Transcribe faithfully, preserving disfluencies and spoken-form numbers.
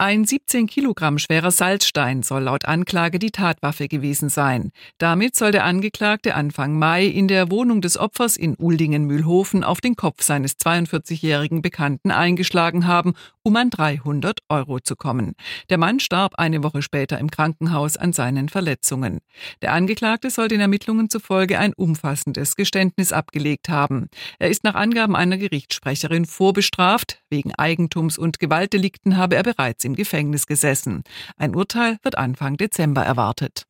Ein siebzehn Kilogramm schwerer Salzstein soll laut Anklage die Tatwaffe gewesen sein. Damit soll der Angeklagte Anfang Mai in der Wohnung des Opfers in Uldingen-Mühlhofen auf den Kopf seines zweiundvierzigjährigen Bekannten eingeschlagen haben, um an dreihundert Euro zu kommen. Der Mann starb eine Woche später im Krankenhaus an seinen Verletzungen. Der Angeklagte soll den Ermittlungen zufolge ein umfassendes Geständnis abgelegt haben. Er ist nach Angaben einer Gerichtssprecherin vorbestraft. Wegen Eigentums- und Gewaltdelikten habe er bereits im Gefängnis gesessen. Ein Urteil wird Anfang Dezember erwartet.